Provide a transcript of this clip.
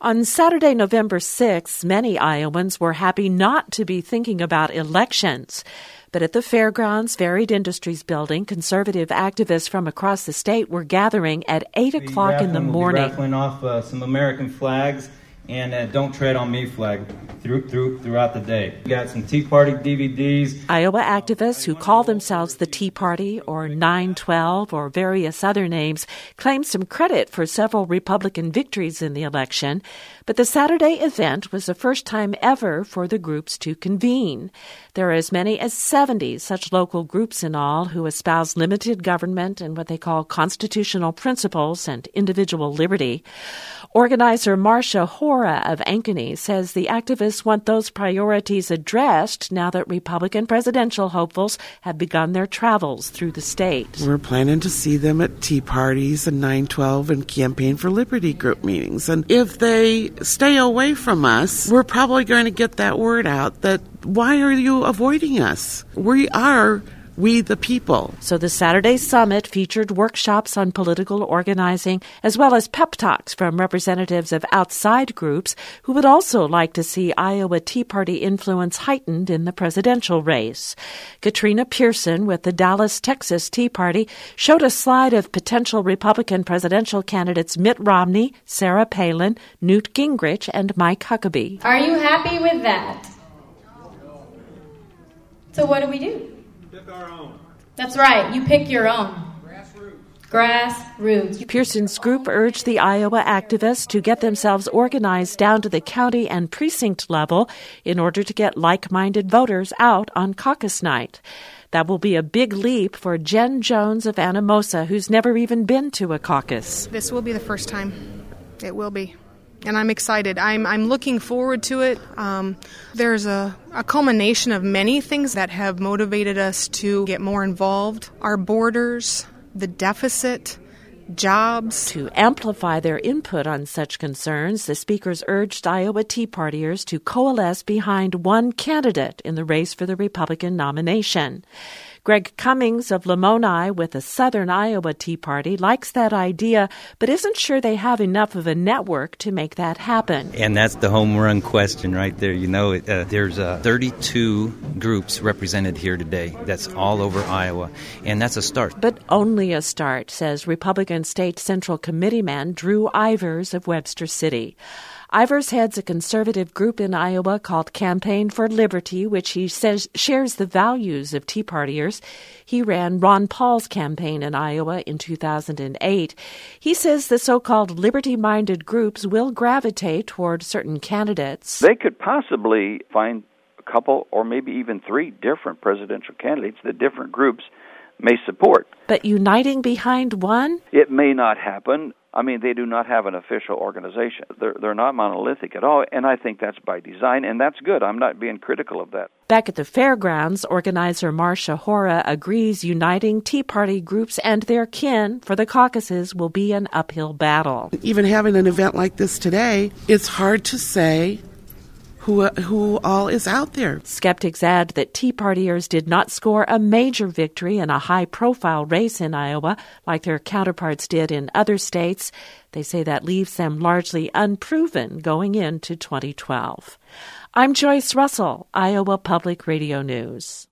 On Saturday, November 6th, many Iowans were happy not to be thinking about elections. But at the Fairgrounds Varied Industries Building, conservative activists from across the state were gathering at 8 o'clock in the morning. We'll be raffling off some American flags and Don't Tread on Me flag throughout the day. We got some Tea Party DVDs. Iowa activists who call themselves the Tea Party or 9/12 or various other names claim some credit for several Republican victories in the election. But the Saturday event was the first time ever for the groups to convene. There are as many as 70 such local groups in all who espouse limited government and what they call constitutional principles and individual liberty. Organizer Marcia Hora of Ankeny says the activists want those priorities addressed now that Republican presidential hopefuls have begun their travels through the state. We're planning to see them at tea parties and 9/12 and Campaign for Liberty group meetings. And if they stay away from us, we're probably going to get that word out that why are you avoiding us? We the people. So the Saturday summit featured workshops on political organizing as well as pep talks from representatives of outside groups who would also like to see Iowa Tea Party influence heightened in the presidential race. Katrina Pearson with the Dallas, Texas Tea Party showed a slide of potential Republican presidential candidates Mitt Romney, Sarah Palin, Newt Gingrich, and Mike Huckabee. Are you happy with that? So what do? Pick our own. That's right. You pick your own. Grassroots. Pearson's group urged the Iowa activists to get themselves organized down to the county and precinct level in order to get like-minded voters out on caucus night. That will be a big leap for Jen Jones of Anamosa, who's never even been to a caucus. This will be the first time. It will be. And I'm excited. I'm looking forward to it. There's a culmination of many things that have motivated us to get more involved. Our borders, the deficit, jobs. To amplify their input on such concerns, the speakers urged Iowa Tea Partiers to coalesce behind one candidate in the race for the Republican nomination. Greg Cummings of Lamoni with the Southern Iowa Tea Party likes that idea, but isn't sure they have enough of a network to make that happen. And that's the home run question right there. You know, there's 32 groups represented here today. That's all over Iowa, and that's a start. But only a start, says Republican State Central Committeeman Drew Ivers of Webster City. Ivers heads a conservative group in Iowa called Campaign for Liberty, which he says shares the values of Tea Partiers. He ran Ron Paul's campaign in Iowa in 2008. He says the so-called liberty-minded groups will gravitate toward certain candidates. They could possibly find a couple or maybe even 3 different presidential candidates that different groups may support. But uniting behind one? It may not happen. I mean, they do not have an official organization. They're not monolithic at all, and I think that's by design, and that's good. I'm not being critical of that. Back at the Fairgrounds, organizer Marcia Hora agrees uniting Tea Party groups and their kin for the caucuses will be an uphill battle. Even having an event like this today, it's hard to say who all is out there. Skeptics add that Tea Partiers did not score a major victory in a high-profile race in Iowa like their counterparts did in other states. They say that leaves them largely unproven going into 2012. I'm Joyce Russell, Iowa Public Radio News.